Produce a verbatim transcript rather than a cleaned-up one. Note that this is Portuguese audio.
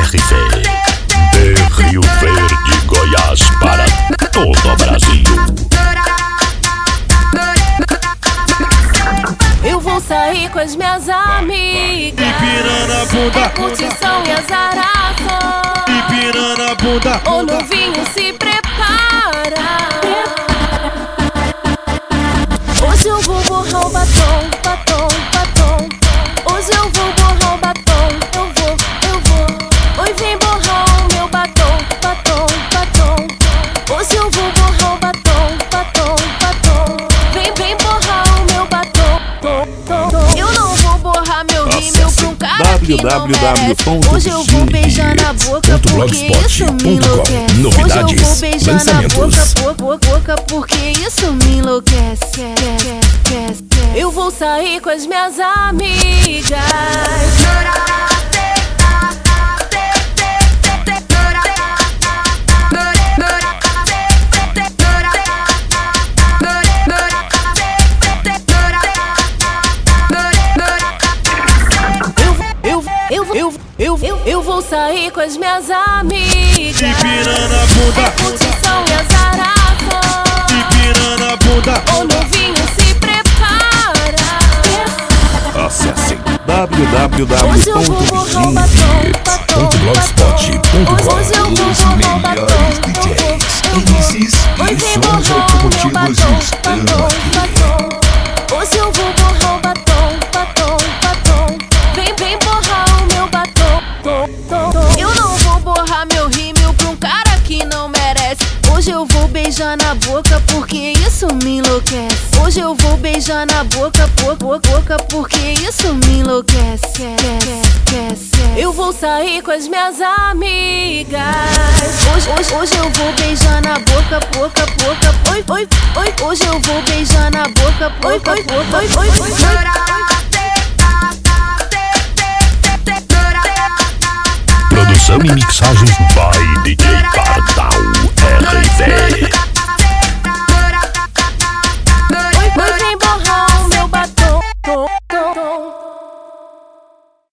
R V. De Rio Verde, Goiás para todo o Brasil. Eu vou sair com as minhas amigas, empinando a bunda, é curtição e azaraço, empinando a bunda. ou no vinho se prepara. Hoje eu vou borrar o batom, batom, batom. Hoje eu vou borrar o batom, eu vou, eu vou. Oi, vem borrar o meu batom, batom, batom. Hoje eu vou borrar o batom, batom, batom. Vem, vem borrar o meu batom, tom, tom. Eu não vou borrar meu rímel pra um cara que não merece. Hoje eu vou beijar na boca porque isso me enlouquece. Novidades, Hoje eu vou beijar na lançamentos. boca, boca, boca porque isso me enlouquece. Eu vou sair com as minhas amigas. Eu, eu, eu, eu, eu, eu vou sair com as minhas amigas. Empinando a bunda, é curtição e azaraço, empinando a bunda. ou no vinho se prepara. Acessem w w w Hoje eu vou borrar o batom, batom, ponto blogspot ponto com. Hoje eu vou borrar o batom, D Js, eu vou. M Cs Oi, e vem sons borrar o meu automotivos batom, estão batom, aqui. batom. Hoje eu vou borrar o batom, batom, batom. Vem, vem borrar o meu batom, tom, tom, tom. Eu não vou borrar meu rímel pra um cara que não merece. Hoje eu vou beijar na boca porque isso me enlouquece. Hoje eu vou beijar na boca, boca, boca porque isso me enlouquece. Eu vou sair com as minhas amigas. Hoje, hoje, hoje eu vou beijar na boca, boca, boca. Oi, oi, oi. Hoje eu vou beijar na boca, oi, oi, oi, oi, oi, oi. Produção e mixagens by D J Pardal R V.